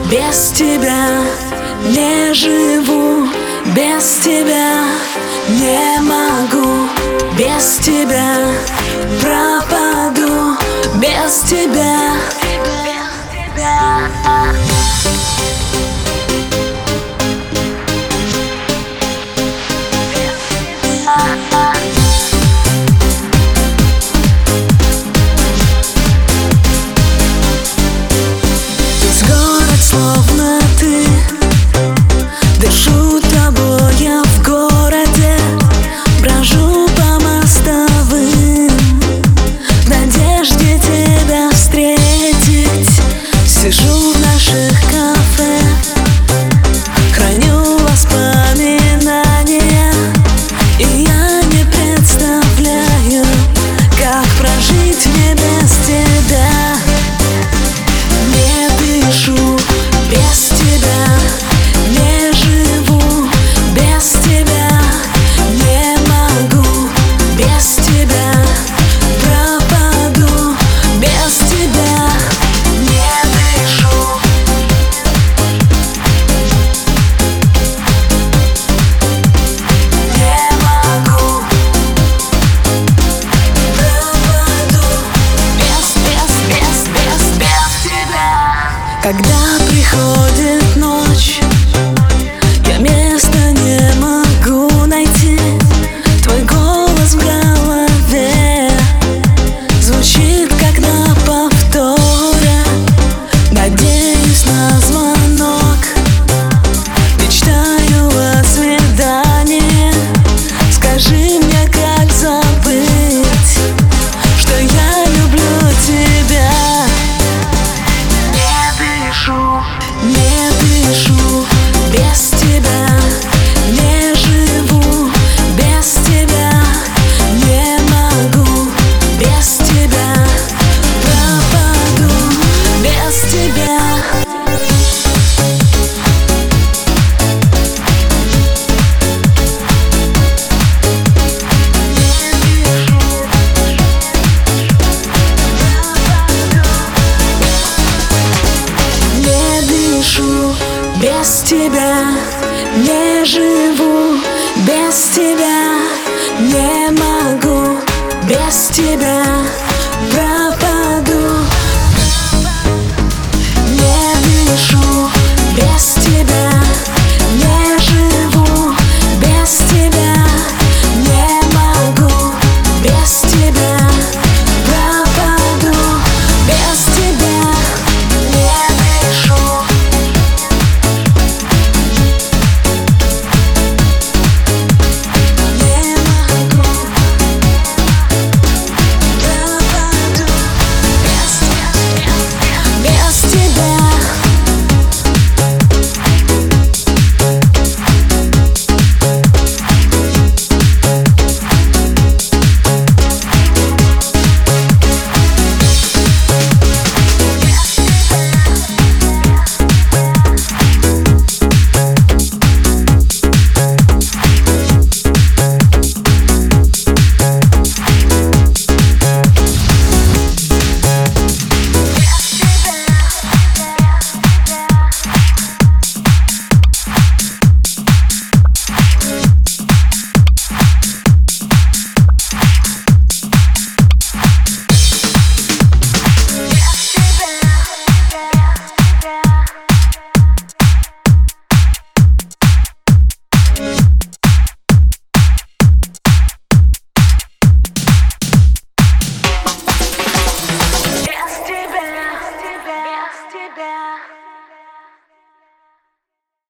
без тебя не живу, без тебя не могу, без тебя пропаду, без тебя. Словно ты, дышу тобой я в городе, брожу по мостовым, в надежде тебя встретить. Сижу в наших кафе, храню воспоминания, и я не представляю, как прожить мне без тебя. Не дышу без тебя, не живу без тебя, не могу без тебя, пропаду без тебя. Не дышу, не могу, пропаду без тебя. Когда приходит ночь, я места не могу найти. Твой голос в голове звучит как на повторе. Надеюсь на звонок, мечтаю о свидании. Скажи мне, как забыть, что я люблю тебя. Не дышу без тебя, не живу без тебя, не могу без тебя, пропаду без тебя. Без тебя не живу, без тебя не могу, без тебя пропаду.